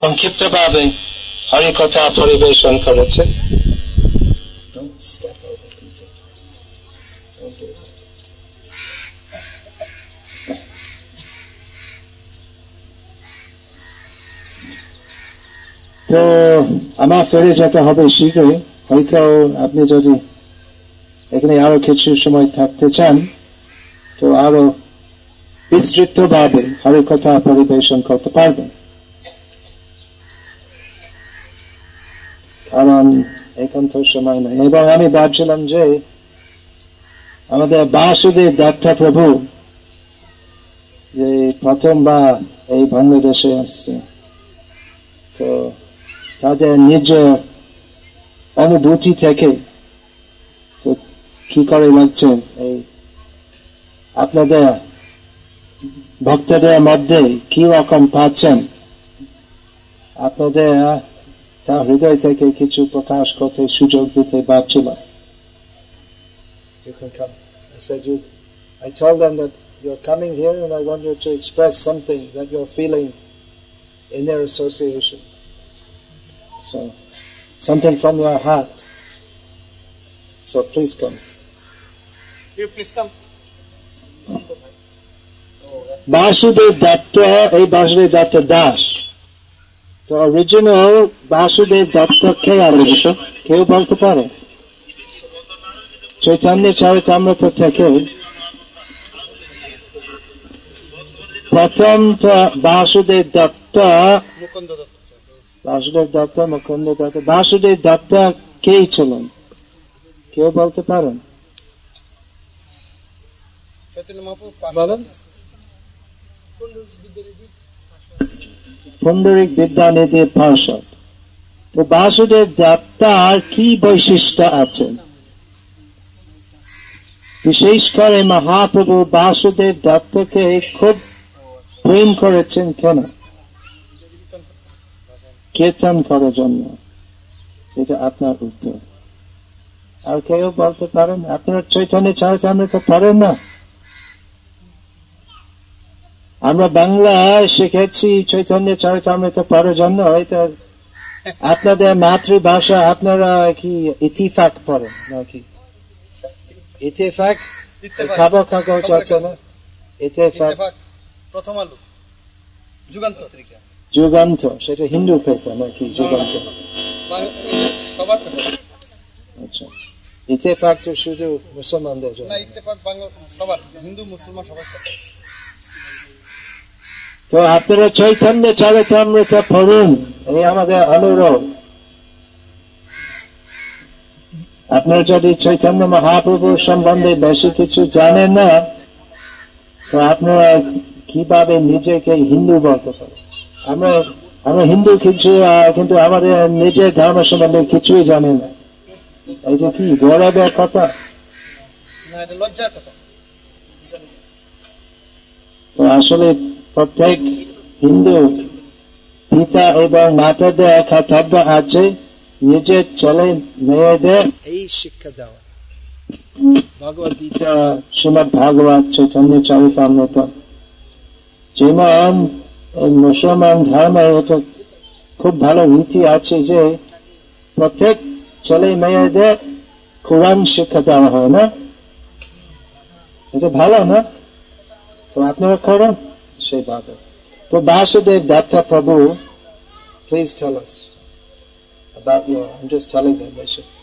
সংক্ষিপ্তভাবে হরিকথা পরিবেশন করেছে। তো আমার ফিরে যেতে হবে শীঘ্রই। হয়তো আপনি যদি এখানে আরো কিছু সময় থাকতে চান তো আরো বিস্তৃত ভাবে হরিকথা পরিবেশন করতে পারবেন, কারণ এখন তো সময় নেই। এবং আমি ভাবছিলাম যে আমাদের বাসুদেব দত্ত প্রভু যে প্রথমবার এই বাংলাদেশে আসছে, তো তাদের নিজ অনুভূতি থেকে তো কি করে লাগছে এই আপনাদের ভক্তদের মধ্যে কি রকম পাচ্ছেন, আপনাদের তার হৃদয় থেকে কিছু প্রকাশ করতে সুযোগ দিতে ভাবছিলাম। I told them that you're coming here and I want you to express something that you're feeling in their association. So, something from your heart. So please come. You please come. Vasudev Datta, এই Vasudev Datta Das. তো original Basudev Dutta কে আবির্ভূত কেউ বলতে পারে? চৈতন্য চরিতামৃত থেকে প্রথম তো বাসুদেব দত্ত, বাসুদেব দত্ত, মুকুন্দ দত্ত। বাসুদেব দত্ত কে ছিলেন কেউ বলতে পারেন? বলেন। পুণ্ডরিক বিদ্যানিধি পার্ষদ। তো বাসুদেব দত্তার কি বৈশিষ্ট্য আছে? বিশেষ করে মহাপ্রভু বাসুদেব দত্তকে খুব প্রেম করেছেন কেন? কীর্তন করার জন্য। এটা আপনার উত্তর। আর কেউ বলতে পারেন? আপনার চৈতন্য চরিতামৃত পড়েন না? আমরা বাংলা শিখেছি চৈতন্য চরিতামৃত পড়ার জন্য। এটা আপনাদের মাতৃভাষা, আপনারা কি ইতিফাক পড়েন নাকি? ইতিফাক খবর কাগজ আছে না? ইতিফাক, প্রথম আলো, যুগান্ত, যুগান্ত সেটা হিন্দু পেপার নাকি? যুগান্ত আচ্ছা, ইতিফাক তো শুধু মুসলমানদের জন্য। না, ইতিফাক বাংলা সবার, হিন্দু মুসলমান সবার। তো আপনারা চৈতন্য চরিতামৃত পড়ুন, এই আমাদের অনুরোধ। আপনারা যদি চৈতন্য মহাপ্রভুর সম্বন্ধে বেশি কিছু জানেন না, তো আপনারা কিভাবে নিজেকে হিন্দু বলতে পারেন? আমরা হিন্দু কিছু, কিন্তু আমাদের নিজের ধর্ম সম্বন্ধে কিছুই জানি না। এই যে কি গৌরবের কথা, লজ্জার কথা। তো আসলে প্রত্যেক হিন্দু পিতা এবং মাতাদের কর্তব্য আছে নিজের ছেলে মেয়েদের এই শিক্ষা দেওয়া। ভগবদ গীতা, শ্রীমদ ভাগবত, চৈতন্য চরিতামৃত, যেমন মুসলমান ধর্মে এটা খুব ভালো রীতি আছে যে প্রত্যেক ছেলে মেয়েদের কোরআন শিক্ষা দেওয়া হয় না? এটা ভালো না? তো আপনারা করেন সেইভাবে। তো বাসুদেব দত্ত প্রভু, please tell us about your, I'm just telling them they should.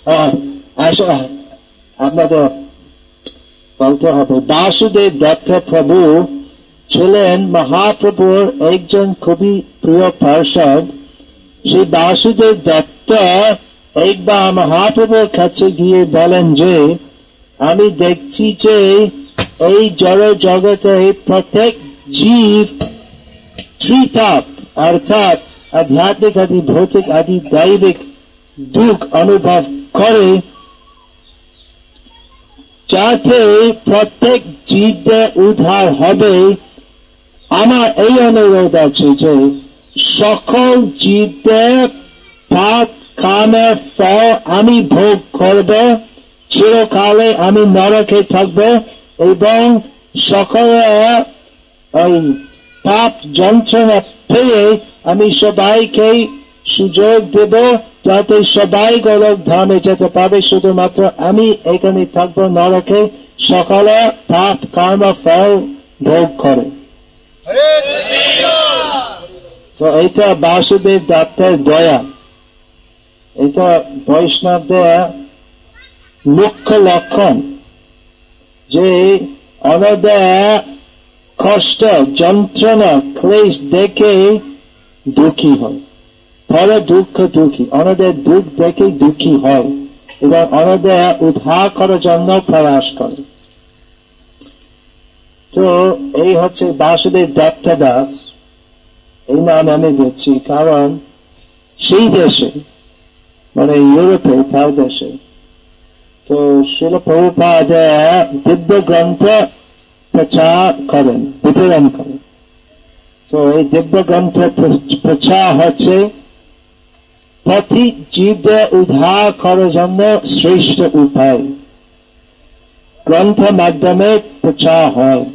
আপনাদের বলতে হবে। বাসুদেব দত্ত প্রভু ছিলেন মহাপ্রভুর একজন খুবই প্রিয় পার্ষদ। সেই বাসুদেব দত্ত একবার মহাপ্রভুর কাছে গিয়ে বলেন যে আমি দেখছি যে এই জড় জগতে প্রত্যেক জীব ত্রিতাপ অর্থাৎ আধ্যাত্মিক আদি ভৌতিক আদি দৈবিক দুঃখ অনুভব করে, যাতে প্রত্যেক জীবের উদ্ধার হবে। আমার এই অনুরোধ আছে যে সকল জীবদের পাপ কামের ফল আমি ভোগ করব, চিরকালে আমি নরকে থাকব এবং সকলের ওই পাপ যন্ত্রণা পেয়ে আমি সবাইকে সুযোগ দেব যাতে সবাই গোলক ধামে যেতে পারবে, শুধুমাত্র আমি এখানে থাকবো নরকে, সকালে পাপ কর্ম ফল ভোগ করে। তো এটা বাসুদেব দত্তের দয়া, এটা বৈষ্ণবদের মুখ্য লক্ষণ যে অন্যদের কষ্ট যন্ত্রণা ক্লেশ দেখে দুঃখী হয়, পরে দুঃখী, অন্যদের দুঃখ দেখে দুঃখী হয় এবং অন্যদের উদ্ধার করার জন্য প্রয়াস করে। তো এই হচ্ছে বাসুদেব দত্ত দাস, এই নাম আমি দিচ্ছি কারণ সেই দেশে মানে ইউরোপে তার দেশে তো শিল প্রভুপাদ দিব্য গ্রন্থ প্রচার করেন, বিতরণ করেন। তো এই দিব্য গ্রন্থ প্রচার হচ্ছে প্রতি জীবদের উদ্ধার করার জন্য শ্রেষ্ঠ উপায়, গ্রন্থের মাধ্যমে প্রচার হয়।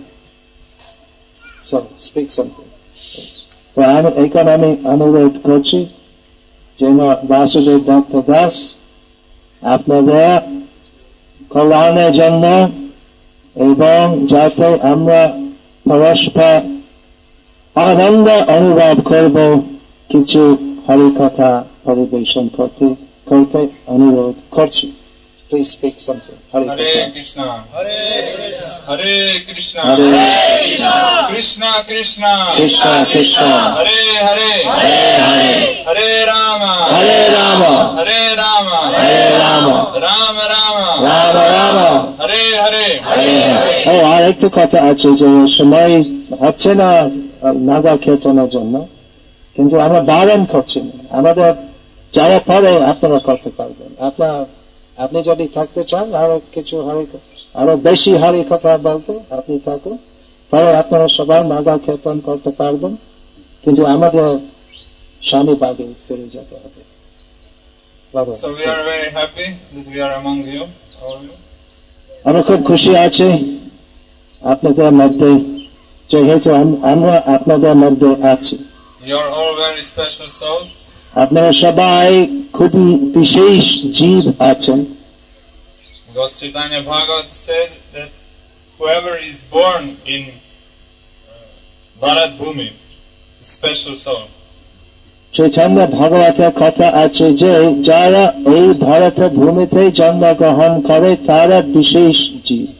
তো এখানে আমি অনুরোধ করছি যেন বাসুদেব দত্ত দাস আপনাদের কল্যাণের জন্য এবং যাতে আমরা পরস্পর আনন্দ অনুভব করব কিছু হরিকথা পরিবেশন করতে অনুরোধ করছি। Please speak something. Hare Krishna. Hare Krishna. Hare Krishna. Hare Krishna Krishna. Krishna Krishna. Hare Hare. Hare Hare. Hare Rama. Hare Rama. Hare Rama. Hare Rama. Rama Rama. Rama Rama. Hare Hare. Hare Hare. আর একটু কথা আছে যে সময় হচ্ছে না নাগা কীর্তনের জন্য, কিন্তু আমরা বারণ করছি না, আমাদের যাওয়ার পরে আপনারা করতে পারবেন। আপনি যদি থাকতে চান আরো কিছু আরো বেশি হরি কথা বলতে আপনি থাকুন, পরে আপনারা সবাই নাগা কীর্তন করতে পারবেন, কিন্তু আমাদের স্বামী বাগে ফিরে যেতে হবে। So we are very happy that we are among you, all of you. আমরা খুব খুশি আছি আপনাদের মধ্যে, যেহেতু আমরা আপনাদের মধ্যে আছি। You are all very special souls. আপনারা সবাই খুবই বিশেষ জীব আছেন। Because Chaitanya Bhagavat said that whoever is born in Bharat Bhumi is special soul. Chaitanya ভগবতের কথা আছে যে যারা এই ভারত ভূমিতে জন্মগ্রহণ করে তারা বিশেষ জীব।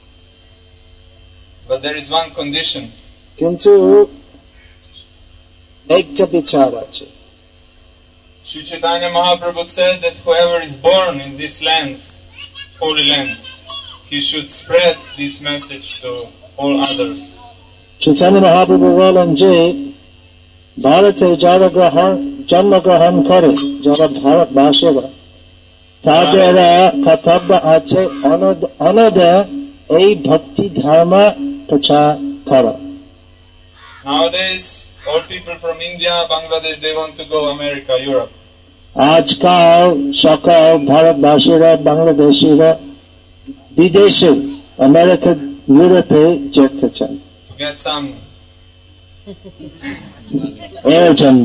But there is one condition. কিন্তু একটা বিচার আছে। Sri Chaitanya Mahaprabhu said that whoever is born in this land, holy land, he should spread this message to all others. Chaitanya Mahaprabhu বলেন যে ভারতে যারা জন্মগ্রহণ করে, যারা ভারতবাসীরা, তাদের কর্তব্য আছে অন্যদের এই ভক্তি ধর্ম প্রচার করা। Nowadays, all people from India, Bangladesh, they want to go America, Europe. আজকাল সকল ভারতবাসীরা, বাংলাদেশিরা বিদেশে আমেরিকা, ইউরোপে যেতে চান To get some এর জন্য।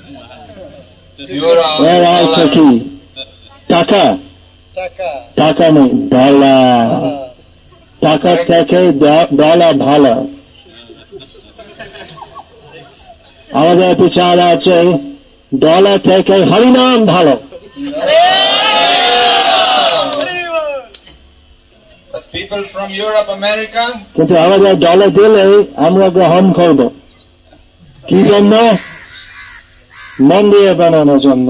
euro, এর অর্থ dollar. কি? টাকা টাকা নেই, ডলার। টাকা থেকে ডলার ভালো। আমাদের বিচার আছে ডলার থেকে হরিনাম ভালো। But people from Europe, America, কিন্তু আমাদের ডলার দিলে আমরা গ্রহণ করব কি জন্য? মন্দির বানানোর জন্য,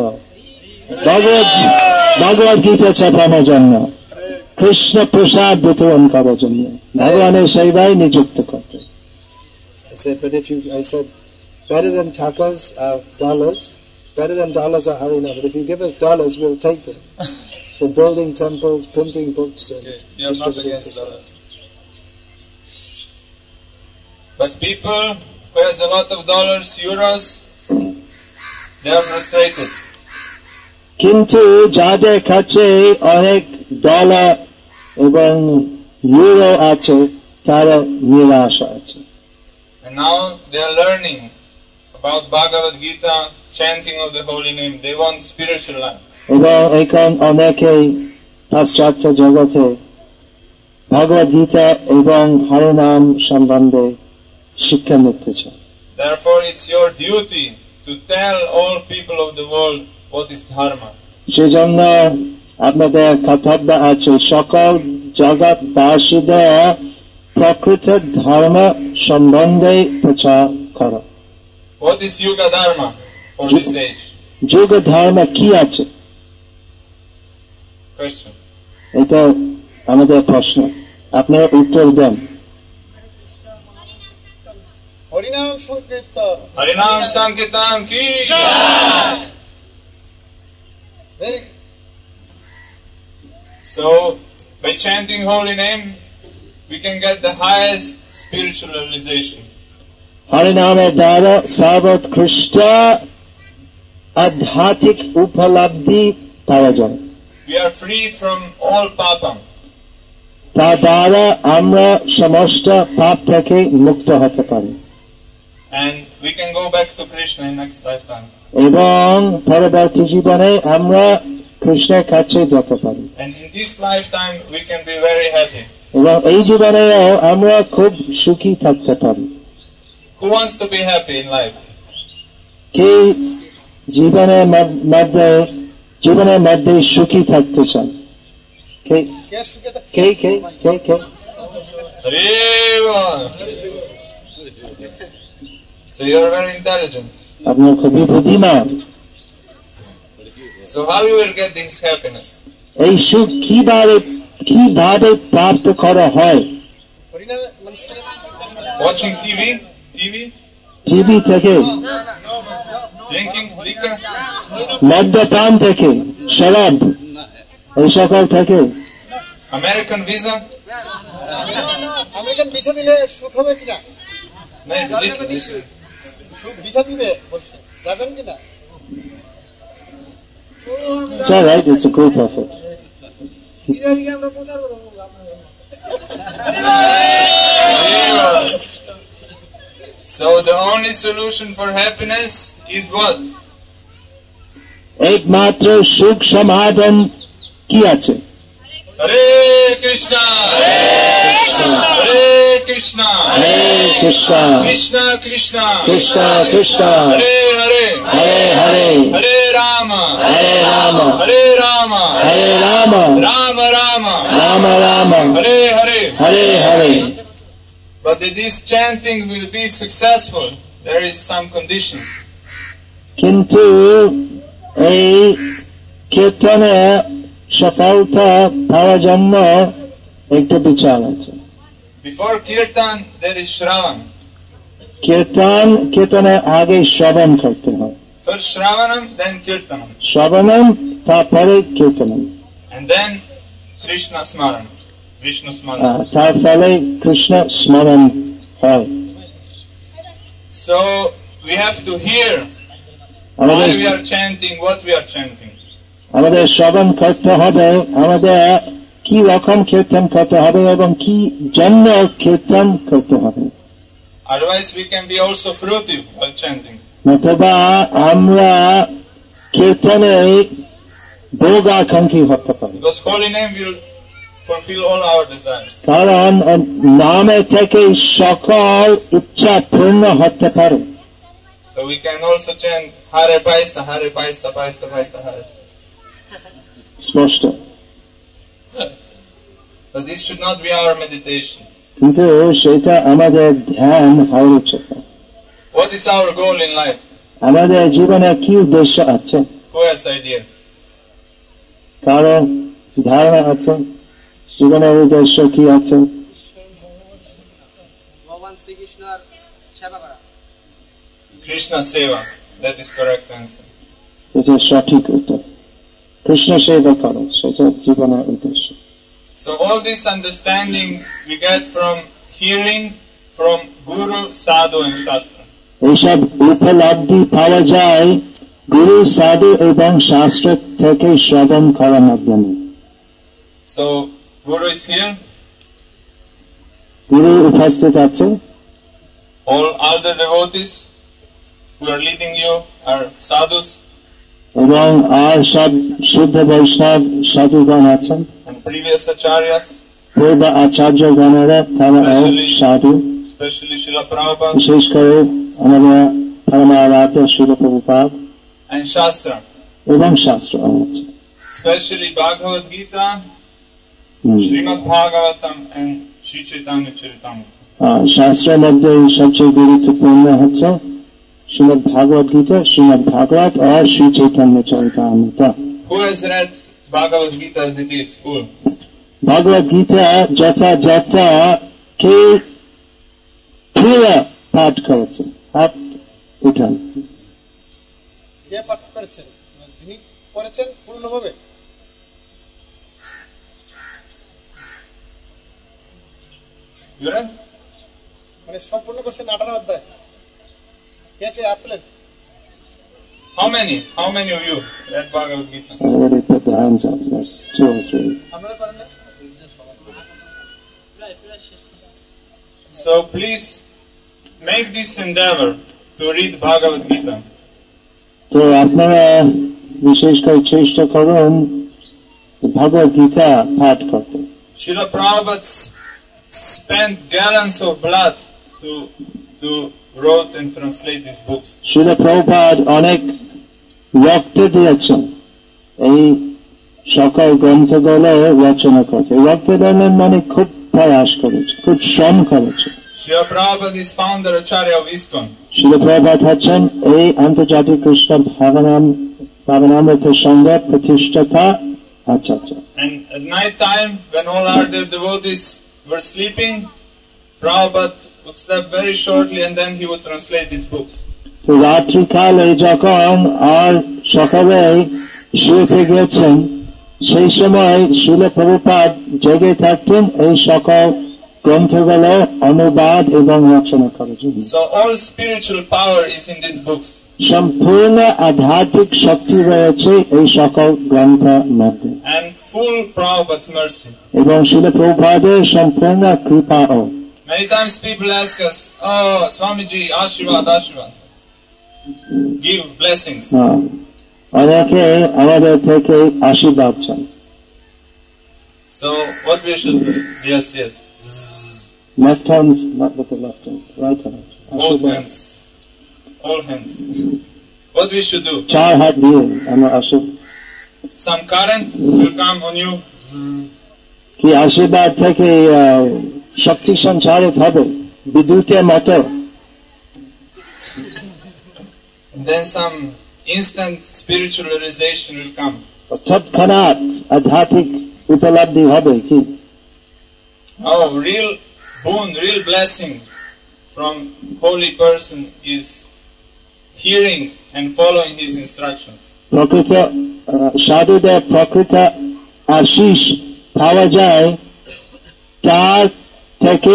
ভগবত গীতা ছাপানোর জন্য, কৃষ্ণ প্রসাদ বিতরণ করার জন্য, ভগবানের সেবায় নিযুক্ত করতে। Better than takas are dollars. Better than dollars are harinam. But if you give us dollars, we'll take them for building temples, printing books, and you are not against dollars. But people who has a lot of dollars, euros, they are frustrated. কিন্তু যাদের কাছে অনেক dollar এবং euro আছে তারা নিরাশ আছে। And now they are learning about Bhagavad Gita, chanting of the holy name. They want spiritual life. এবং এখন অনেকেই পাশ্চাত্য জগতে ভগবদ গীতা এবং হরিনাম সম্বন্ধে শিক্ষা নিতে চায়। Therefore, it's your duty to tell all people of the world what is dharma. সেজন্য আপনাদের কর্তব্য আছে সকল জগৎবাসীদের প্রকৃত ধর্ম সম্বন্ধে প্রচার করা। What is Yuga Dharma for this age? যুগ ধর্ম কি আছে? Question. এটা আমাদের প্রশ্ন, আপনারা উত্তর দেন। হরিনাম সংকীর্তন। Harinam Sankirtan ki. Very So, by chanting holy name, we can get the highest spiritual realization. হরিনামের দ্বারা সর্বোৎকৃষ্ট আধ্যাত্মিক উপলব্ধি পাওয়া যায়। We are free from all papa. তা দ্বারা আমরা সমস্ত পাপ থেকে মুক্ত হতে পারি And we can go back to Krishna in next lifetime. এবং পরবর্তী জীবনে আমরা কৃষ্ণের কাছে যেতে পারি And in this lifetime, we can be very happy. এবং এই জীবনেও আমরা খুব সুখী থাকতে পারি। Who wants to be happy in life? কে জীবনের মধ্যে সুখী থাকতে চান? কে কে সুখে থাকে? কে কে কে কে Hariva! So you are very intelligent. আপনার খুবই বুদ্ধিমান। So how you will get this happiness? এই সুখ কিভাবে প্রাপ্ত করা হয়? হরিনাম মানে Watching TV? টিভি থেকে, Drinking liquor? মদ্যপান থেকে, শরাব এই সকল থেকে। American visa? আমেরিকান ভিসা দিলে সুখ হবে কিনা? No, little. সুখ ভিসা দিলে বলছে, যাবেন কিনা? It's all right, it's a group effort. So the only solution for happiness is what? একমাত্র সুখ সমাধান কি আছে? Hare Krishna! Hare Krishna! Hare Krishna, Krishna Krishna! Krishna Krishna, Hare Hare! Hare Hare, Hare Rama! Hare Ram, Hare Rama! Hare Ram, Rama Rama! Ram Ram, Hare Hare! Hare Hare. But if this chanting will be successful, there is some condition. কিন্তু এই কীর্তনে সফলতা পাওয়ার জন্য একটা বিচার আছে। Before Kirtan, there is Shravan. কীর্তনের আগে শ্রবণ করতে হয়। First Shravanam, then Kirtanam. শ্রবণম, তারপরে কীর্তনম, And then Krishna Smaran. Vishnu Smaran. তার ফলে কৃষ্ণ স্মরণ হয়। So, we have to hear why we are chanting, what we are chanting. আমাদের শ্রবণ করতে হবে, আমাদের কি রকম কীর্তন করতে হবে এবং কি জন্য কীর্তন করতে হবে। Otherwise, we can be also fruitive while chanting. নতুবা আমরা কীর্তনে ভোগাকাঙ্ক্ষী হতে পারি, Because holy name will fulfill all our desires. কারণ নামে থেকে সকল ইচ্ছা পূর্ণ হতে পারে। So we can also chant Hare Paisa, Hare Paisa, Paisa, Paisa, Hare. স্পষ্ট, But this should not be our meditation. কিন্তু সেটা আমাদের ধ্যান হওয়া উচিত। What is our goal in life? আমাদের জীবনে কি উদ্দেশ্য আছে? Who has idea? কারণ ধারণা আছে জীবনের উদ্দেশ্য কি আছে? ভগবান শ্রীকৃষ্ণের সেবা করা। Krishna Seva. That is correct answer. এটা সঠিক উত্তর। কৃষ্ণ সেবা করো, সেটা জীবনের উদ্দেশ্য। So all this understanding we get from hearing from Guru, Sadhu and Shastra. এইসব উপলব্ধি পাওয়া যায় গুরু, সাধু এবং শাস্ত্র থেকে শ্রবণ করার মাধ্যমে। So Guru is here. গুরু উপস্থিত আছে, All other devotees. who are leading you are sadhus এবং আর সব শুদ্ধ বৈষ্ণব সাধুগণ আছেন, and previous acharyas, পূর্ব আচার্যগণেরা তারাও সাধু, especially Srila Prabhupada, বিশেষ করে আমাদের পরমারাধ্য শিল প্রভুপাদ and Shastra, এবং শাস্ত্র আছে। especially Bhagavad Gita, Srimad Bhagavatam and Sri Chaitanya Charitamrita. শাস্ত্রের মধ্যে সবচেয়ে গুরুত্বপূর্ণ হচ্ছে শ্রীমদ ভাগবত গীতা, শ্রীমদ ভাগবত আর Shri Chaitanya Charitamrita. Who has read Bhagavad Gita as it is full? Bhagavad Gita যথাযথ কে প্রিয় পাঠ করেছে, হাত উঠান। কে পাঠ করেছেন? যিনি করেছেন পূর্ণভাবে। You read? মানে সম্পূর্ণ করছেন 18 অধ্যায়। কে কে হাত তুলেন? How many of you read Bhagavad Gita? Everybody put their hands up. Yes, 2 or 3. আপনারা পারেন না? So please make this endeavor to read Bhagavad Gita. তো আপনারা বিশেষ করে চেষ্টা করুন ভগবত গীতা পাঠ করতে। Srila Prabhupada spent gallons of blood to wrote and translate these books. শিল প্রভুপাদ অনেক রক্ত দিয়েছেন এই সকল গ্রন্থগুলো রচনা করতে। রক্তদানের মানে খুব প্রয়াস করেছে, খুব শ্রম করেছে। Srila Prabhupada is founder Acharya of ISKCON. শিল প্রভুপাদ হচ্ছেন এই আন্তর্জাতিক কৃষ্ণ ভাবনামৃত সংঘের প্রতিষ্ঠাতা আচার্য। And at night time, when all other devotees were sleeping, Prabhupada would sleep very shortly and then he would translate these books. তো রাত্রিকালে যখন আর সকালে শুতে গেছেন সেই সময় শিল প্রভুপাদ জেগে থাকতেন এই সকল গ্রন্থগুলো অনুবাদ এবং রচনা করেছেন। So all spiritual power is in these books. সম্পূর্ণ আধ্যাত্মিক শক্তি রয়েছে এই সকল গ্রন্থের মধ্যে And full Prabhupada's mercy. এবং শিল প্রভুপাদের সম্পূর্ণ কৃপাও। Many times people ask us, oh, Swamiji, Ashirvad, Ashirvad. Give blessings. অনেকে আমাদের থেকে আশীর্বাদ চান। So what we should say? Yes, yes. Left hands, not with the left hand, right hand. All আশীর্বাদ। hands. All hands. What we should do? 4 হাত দিয়ে আমরা আশীর্বাদ। Some current will come on you. কি আশীর্বাদ থেকে শক্তি সঞ্চারিত হবে বিদ্যুতের মতো। And then some instant spiritual realization will come. তৎক্ষণাৎ আধ্যাত্মিক উপলব্ধি হবে কি। Oh, real boon, real blessing from holy person is hearing and following his instructions. প্রকৃত সাধুদের প্রকৃত আশীষ পাওয়া যায় তার থেকে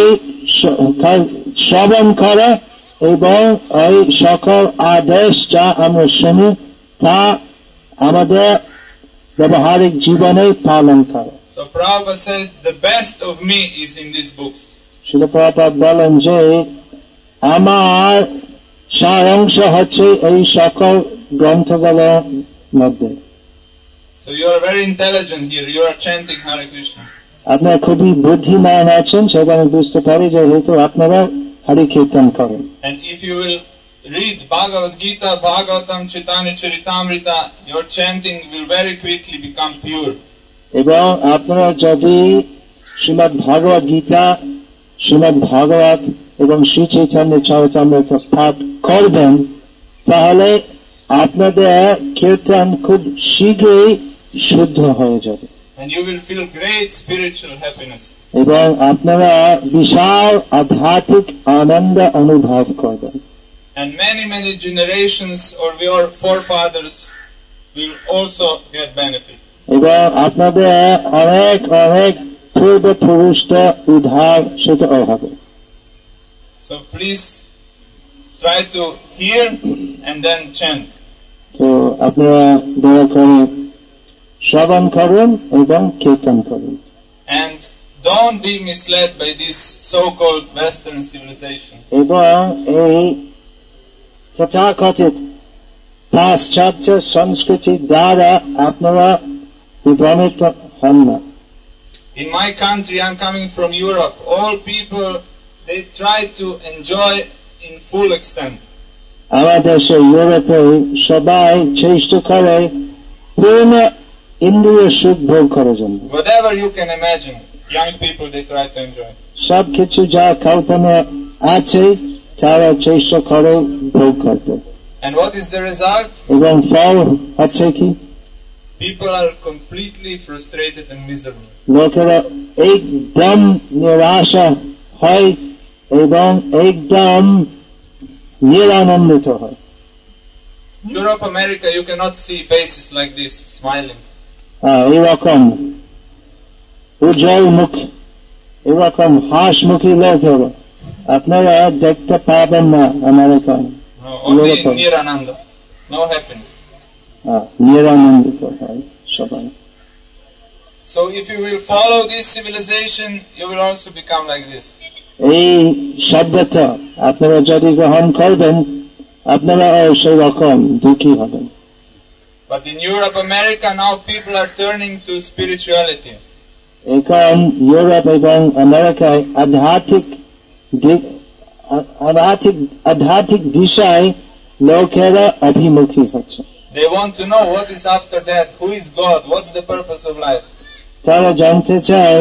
শ্রবণ করা এবং ওই সকল আদেশ যা আমরা শুনি তা আমাদের ব্যবহারিক জীবনে পালন করা। So Prabhupada says the best of me is in these books. শিল প্রভুপাদ বলেন যে আমার সারাংশ হচ্ছে এই সকল গ্রন্থগুলোর মধ্যে। So you are very intelligent here. You are chanting Hare Krishna. আপনারা খুবই বুদ্ধিমান আছেন সেটা আমি বুঝতে পারি যেহেতু আপনারা হরি কীর্তন করেন। And if you will read Bhagavad Gita, Bhagavatam, Chaitanya Charitamrita, your chanting will very quickly become pure. এবং আপনারা যদি শ্রীমদ ভাগবত গীতা, শ্রীমদ ভাগবত এবং শ্রী চৈতন্য চরিতামৃত পাঠ করবেন তাহলে আপনাদের কীর্তন খুব শীঘ্রই শুদ্ধ হয়ে যাবে And you will feel great spiritual happiness. এবং আপনারা বিশাল আধ্যাত্মিক আনন্দ অনুভব করবেন। And many generations of your forefathers will also get benefit. এবং আপনাদের অনেক অনেক পূর্বপুরুষদের উদ্ধার সেটাও হবে। So please try to hear and then chant. তো আপনারা দয়া করে শ্রবণ করুন এবং কীর্তন করুন। And don't be misled by this so-called Western civilization. এবং এই তথাকথিত পাশ্চাত্য সংস্কৃতি দ্বারা আপনারা বিভ্রমিত হন না। In my country, I'm coming from Europe. All people, they try to enjoy in full extent. আমার দেশে ইউরোপে সবাই চেষ্টা করে পূর্ণ ইন্দ্রিয় সুখ ভোগ করার জন্য। Whatever you can imagine, young people, they try to enjoy. সব কিছু যা কল্পনা আছে তারা চেষ্টা করে ভোগ করতে। And what is the result? এবং ফল হচ্ছে কি? People are completely frustrated and miserable. লোকেরা একদম নিরাশা হয় এবং একদম নিরানন্দিত হয়। Europe, America, you cannot see faces like this, smiling. এরকম উজ্জ্বল মুখ, এরকম হাসিমুখী লোকেরা আপনারা দেখতে পাবেন না আমেরিকায়। No, only Nirananda, no happiness. নিরানন্দিত হয় সবাই। So if you will follow this civilization, you will also become like this. এই সভ্যতা আপনারা যদি গ্রহণ করবেন আপনারা সেই রকম দুঃখী হবেন। But in Europe, America, now people are turning to spirituality. এখন ইউরোপ এবং আমেরিকায় আধ্যাত্মিক দিশায় লোকেরা অভিমুখী হচ্ছে। They want to know what is after that, who is God, what's the purpose of life. তারা জানতে চায়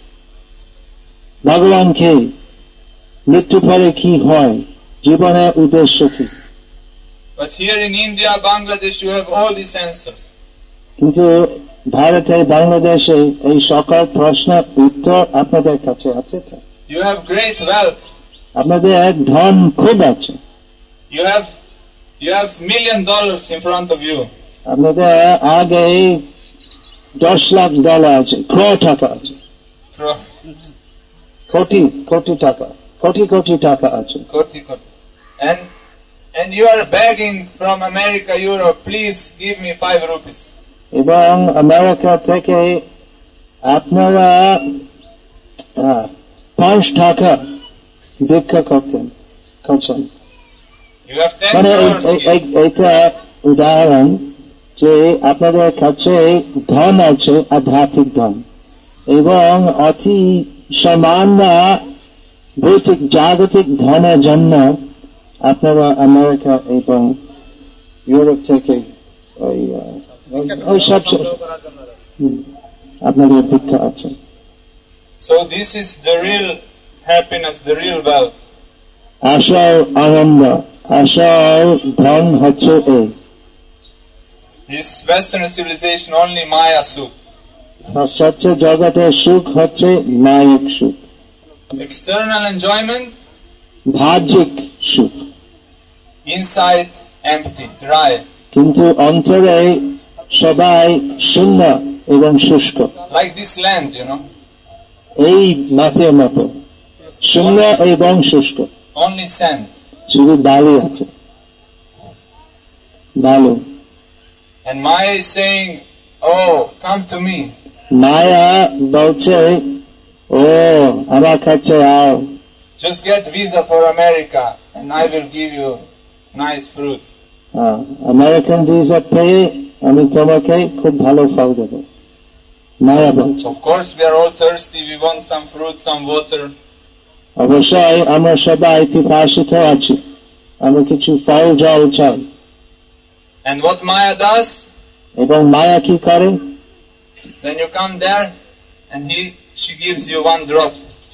ভগবানকে, মৃত্যু পরে কি হয়, জীবনের উদ্দেশ্য কি। But here in India, Bangladesh, you have all these answers. কিন্তু ভারতে বাংলাদেশে এই সকল প্রশ্নের উত্তর আপনাদের কাছে আছে তো। You have great wealth. আপনাদের ধন খুব আছে। You have $1 million in front of you. আপনাদের আগে $10 লাখ আছে, crore টাকা আছে, কোটি টাকা আছে। And you are begging from America, Europe, please give me 5 rupees. এবং আমেরিকা থেকে আপনারা 5 টাকা ভিক্ষা করছেন। You have 10 মানে crores. এটা উদাহরণ যে আপনাদের কাছে ধন আছে, আধ্যাত্মিক ধন, এবং অতি সামান্য ভৌতিক জাগতিক ধনের জন্য আপনারা আমেরিকা এবং ইউরোপ থেকে ওই সব আপনাদের ভিক্ষা আছে। So this is the real happiness, the real wealth. আসল আনন্দ, আসল ধন হচ্ছে এই। This Western civilization only Maya Sukh. পাশ্চাত্য জগতের সুখ হচ্ছে মায়িক সুখ, External enjoyment, বাহ্যিক সুখ, inside empty, dry. কিন্তু অন্তরে সবাই শূন্য এবং শুষ্ক। Like this land, you know. এই মাটির মতো শূন্য এবং শুষ্ক, Only sand. শুধু বালি আছে, বালু। And Maya is saying, oh, come to me. মায়া বলছে, ও আমার কাছে আও, Just get visa for America and I will give you nice fruits. American visa পেয়ে আমি তোমাকে খুব ভালো ফল দেব, মায়া বলছে। Of course, we are all thirsty. We want some fruit, some water. অবশ্যই আমরা সবাই পিপাসিত আছি, আমরা কিছু ফল জল চাই। And what Maya does, এবং মায়া কি করে? then you come there and she gives you 1 drop.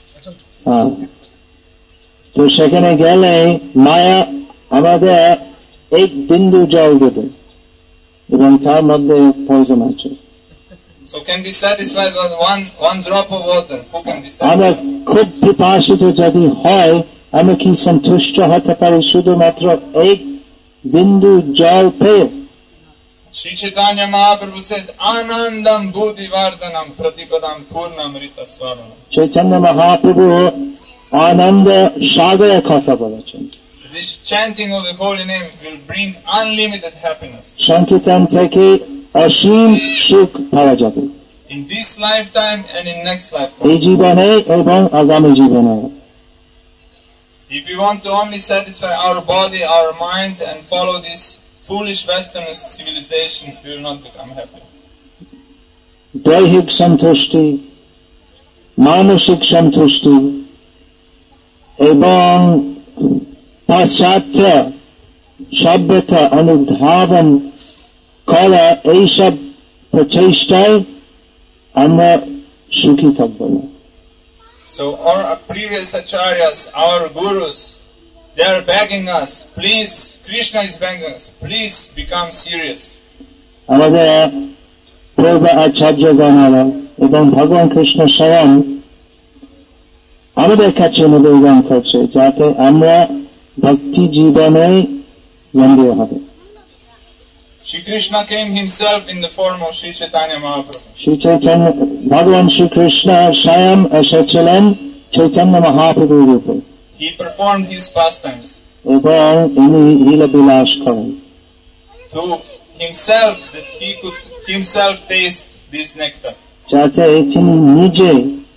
তো সেখানে গেলে মায়া আমাদের 1 বিন্দু জল দেবে এবং তার মধ্যে পয়জন আছে। So can be satisfied with one drop of water. Who can be আমরা satisfied? খুব পিপাসিত যদি হয়, আমরা কি সন্তুষ্ট হতে পারি শুধুমাত্র 1 বিন্দু জল পেয়ে? Sri Chaitanya Mahaprabhu said, Anandam Buddhi Vardhanam Pratipadam Purnamrita Swaranam. Chaitanya Mahaprabhu আনন্দ সাগরের কথা বলেছেন। This chanting of the holy name will bring unlimited happiness. সংকীর্তন থেকে অসীম সুখ পাওয়া যাবে In this lifetime and in next এই lifetime. জীবনে এবং আগামী জীবনে। If we want to only satisfy our body, our mind, and follow this foolish Western civilization, we will not become happy. দৈহিক সন্তুষ্টি, মানসিক সন্তুষ্টি এবং পাশ্চাত্য সভ্যতা অনুধাবন করা এইসব প্রচেষ্টায় আমরা সুখী থাকব না। So our previous acharyas, our gurus, they are begging us, please, Krishna is begging us, please become serious. আমাদের পূর্ব আচার্যগণেরা এবং ভগবান কৃষ্ণ স্বয়ং আমাদের কাছে নিবেদন করছে যাতে আমরা ভক্তি জীবনে লম্বিত হবে। Shri Krishna came himself in the form of Shri Chaitanya Mahaprabhu. Shri Chaitanya ভগবান শ্রীকৃষ্ণ স্বয়ং এসেছিলেন চৈতন্য মহাপ্রভুর রূপে। He performed his pastimes এবং ইনি লীলা বিলাস করেন to himself, that he could himself taste this nectar. যাতে তিনি নিজে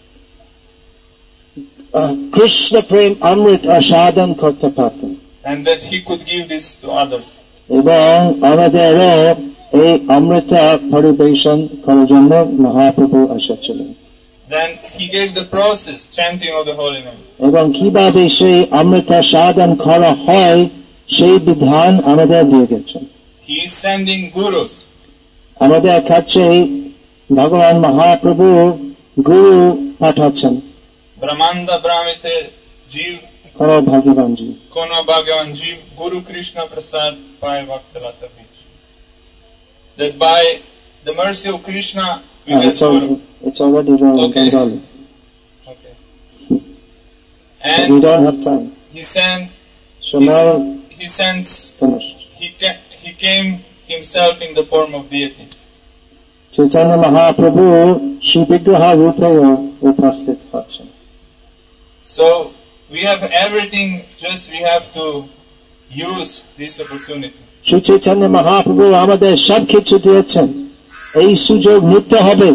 কৃষ্ণ প্রেম অমৃত আস্বাদন করতে পারতেন And that he could give this to others. এবং আমাদেরও এই অমৃত পরিবেশন করার জন্য মহাপ্রভু এসেছিলেন। Then he gave the process, chanting of the holy name. এবং কিভাবে সেই অমৃত সাধন করা হয় সেই বিধান আমাদের দিয়ে গেছেন। He is sending gurus. আমাদের কাছে ভগবান মহাপ্রভু গুরু পাঠাচ্ছেন। Brahmanda Brahmite Jeev কোন ভাগ্যবান জি Kono Bhagavan Jeev Guru Krishna Prasad Pai Bhaktalata Beach. That by the mercy of Krishna we get Guru. It's already wrong. Okay. Okay. And We don't have time. He So now sends finished. he came himself in the form of deity. Chaitanya Mahaprabhu Shri Vigraha Rupeyo উপস্থিত হচ্ছেন। So we have everything, just we have to use this opportunity. Shri Chaitanya Mahaprabhu আমাদের সব কিছু দিয়েছেন, এই সুযোগ নিতে হবে।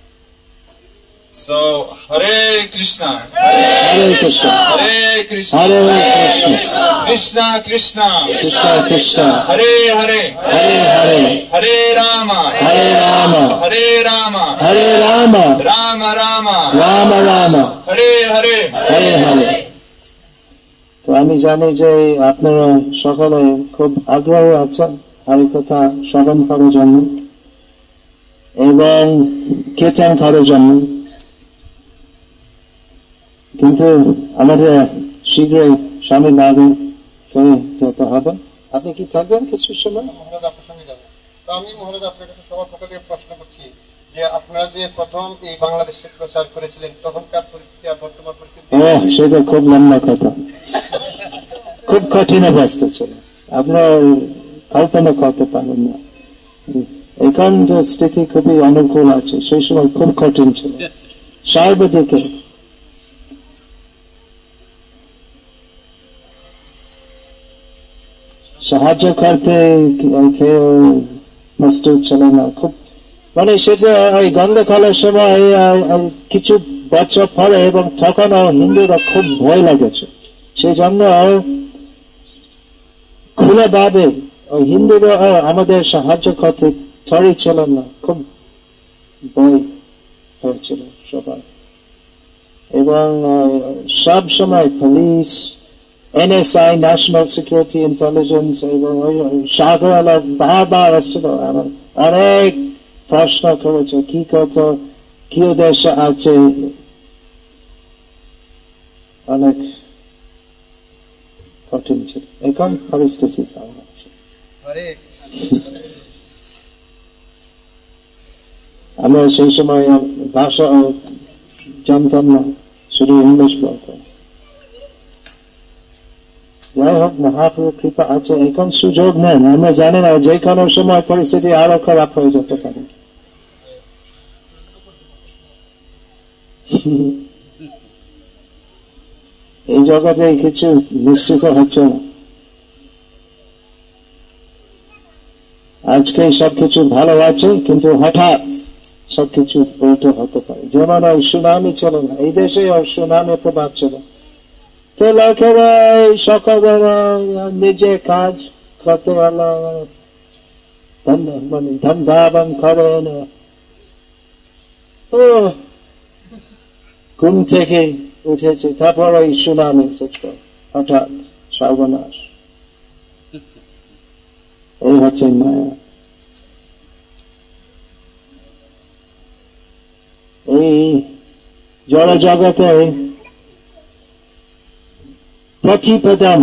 So Hare Krishna, Hare Krishna, Hare Krishna, Hare Krishna, Krishna Krishna, Krishna Krishna, Hare Hare, Hare Hare, Hare Rama, Hare Rama, Hare Rama, Hare Rama, Rama Rama, Rama Rama, Hare Hare, Hare Hare। তো আমি জানি যে আপনারা সকলে খুব আগ্রহ আছেন হরিকথা শ্রবণ করার জন্য এবং কীর্তন করার জন্য, কিন্তু আমাদের শীঘ্রই স্বামী বাড়ি ফিরে যেতে হবে। আপনি কি থাকবেন কিছু সময়? মহারাজ আপনার সঙ্গে যাবো। তো আমি মহারাজ আপনার কাছে সবার পক্ষ থেকে প্রশ্ন করছি যে আপনারা যে প্রথম এই বাংলাদেশে প্রচার করেছিলেন তখনকার পরিস্থিতি আর বর্তমান পরিস্থিতি। সেটা খুব লম্বা কথা, খুব কঠিন অবস্থা ছিল, আপনার কল্পনা করতে পারেন না। এখন যে স্থিতি খুবই অনুকূল আছে, সেই সময় খুব কঠিন ছিল সর্বদিকে। সাহায্য করতে কেউ প্রস্তুত ছিল না, খুব মানে সেটা ওই গন্ধকালের সময় কিছু বছর পরে, এবং তখন হিন্দুরা খুব ভয় লাগেছে, সেই জন্য খুলে ভাবে ওই হিন্দুরা আমাদের সাহায্য করতে তৈরি ছিল না, খুব ভয় হয়েছিল সবাই। এবং সব সময় police, NSI, national security intelligence এবং সাগরওয়ালা বারবার আসছিল, অনেক প্রশ্ন করেছে কি কথা, কি উদ্দেশ্য আছে, অনেক কঠিন ছিল। এখন পরিস্থিতি ভালো আছে। আমরা সেই সময় ভাষা জানতাম না, শুধু ইংলিশ বলতাম। যাই হোক, মহাপ্রভুর কৃপা আছে, এখন সুযোগ নেন, আমরা জানি না যে কোনো সময় পরিস্থিতি আরো খারাপ হয়ে যেতে পারে। এই জগতে কিছু নিশ্চিত হচ্ছে না, আজকে সবকিছু ভালো আছে কিন্তু হঠাৎ সবকিছু উল্টো হতে পারে। যেমন ওই সুনামি ছিল না, এই দেশে সুনামি প্রভাব ছিল, তো লোকেরা সকালবেলা নিজে কাজ করতে হলো, মানে ধন্দাবান করে না, ঘুম থেকে উঠেছে, তারপর ওই সুনামি হঠাৎ সর্বনাশ। এই হচ্ছে মায়া। এই জড় জগতে প্রতিপদম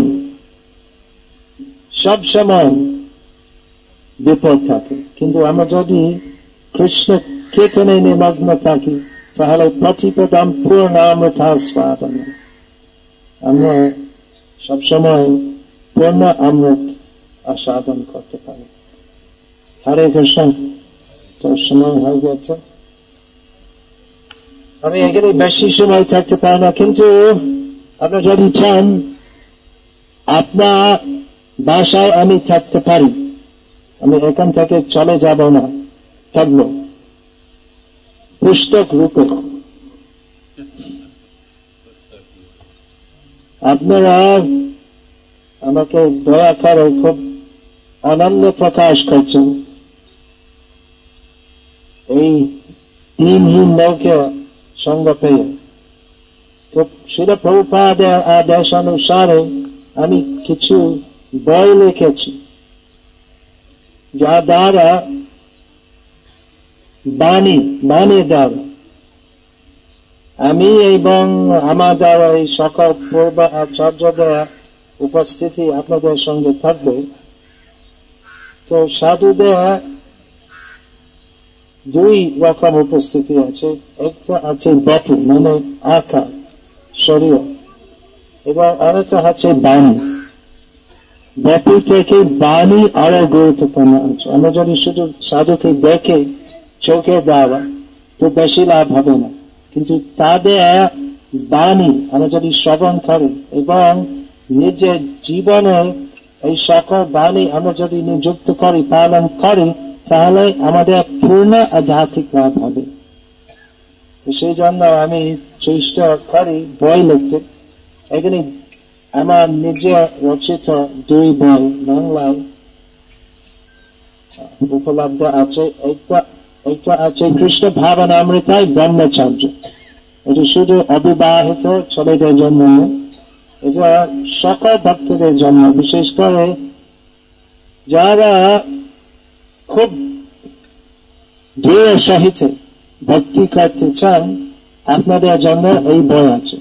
সব সময় বিপদ থাকে, কিন্তু আমরা যদি কৃষ্ণ কীর্তনে নিমগ্ন থাকি তাহলে প্রতিপদম পূর্ণামৃতাস্বাদন, আমরা সবসময় পূর্ণ অমৃত আস্বাদন করতে পারি। হরে কৃষ্ণ। তো সময় হয়ে গেছে, আমি এখানে বেশি সময় থাকতে পারি না, কিন্তু আপনারা যদি চান আপনার বাসায় আমি থাকতে পারি, আমি এখান থেকে চলে যাব না, থাকবো পুস্তক রূপে। আপনারা আমাকে দয়া করে খুব আনন্দ প্রকাশ করছেন, এই দিনহীন লোকে সঙ্গ পেয়ে। তো শিলা প্রভুপাদের আদেশ অনুসারে আমি কিছু বই লিখেছি, যা দ্বারা বাণী দ্বারা আমি এবং আমাদের এই সকল পূর্ব আচার্যদের উপস্থিতি আপনাদের সঙ্গে থাকবে। তো সাধুদের দুই রকম উপস্থিতি আছে, একটা আছে বপু মানে আকার শরীর, এবং আরেকটা হচ্ছে বাণী। বপু থেকে বাণী আরো গুরুত্বপূর্ণ আছে। আমরা যদি শুধু সাধুকে দেখে চোখে দ্বারা তো বেশি লাভ হবে না, কিন্তু তাদের বাণী আমরা যদি শ্রবণ করি এবং নিজের জীবনে এই সকল বাণী আমরা যদি নিযুক্ত করি, পালন করি, তাহলে আমাদের পূর্ণ আধ্যাত্মিক লাভ হবে। তো সেই জন্য আমি চেষ্টা করি বই লিখতে। এখানে আমার নিজের রচিত দুই বই বাংলায় উপলব্ধ আছে। একটা আছে কৃষ্ণ ভাবনামৃতায় ব্রহ্মচর্য, এটা শুধু অবিবাহিত ছেলেদের জন্য, এটা সকল ভক্তদের জন্য, বিশেষ করে যারা খুব দৃঢ় সহিত ভক্তি করতে চান, আপনাদের জন্য এই বই আছে।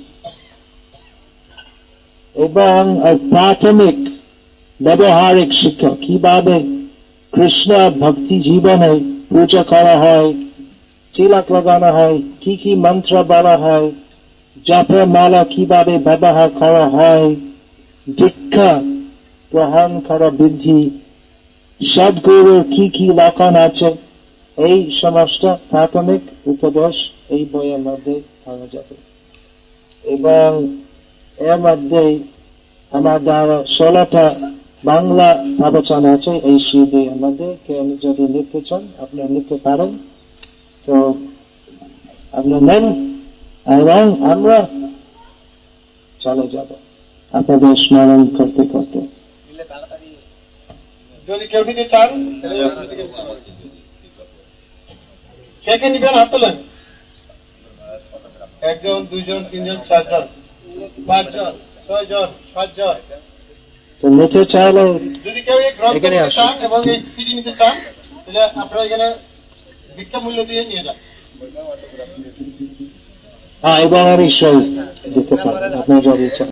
এবং প্রাথমিক ব্যবহারিক শিক্ষা, কিভাবে কৃষ্ণ ভক্তি জীবনে পূজা করা হয়, তিলক লাগানো হয়, কি কি মন্ত্র বলা হয়, জপের মালা কিভাবে ব্যবহার করা হয়, দীক্ষা গ্রহণ করা বিধি, সদ্গুরুর কি কি লক্ষণ আছে, এই সমস্ত প্রাথমিক উপদেশ এই বইয়ের মধ্যে পাওয়া যাবে। এবং এর মধ্যে আমার দ্বারা 16টা বাংলা প্রবচন আছে এই সিডি এর মধ্যে। কেউ যদি নিতে চান আপনারা নিতে পারেন, তো আপনারা নেন এবং আমরা চলে যাব আপনাদের স্মরণ করতে করতে। যদি কেউ নিতে চান কে কে নিবেন হাত তোলেন। 1 জন 2 জন 3 জন 4 জন 5 জন 6 জন 7 জন। তো নিতে চাইলে যদি কেউ এই গ্রন্থ নিতে চান এবং এই সিডি নিতে চান তাহলে আপনারা এখানে ভিক্ষা মূল্য দিয়ে নিয়ে যান। এবং আমি সই দিতে পারি আপনার যদি চান।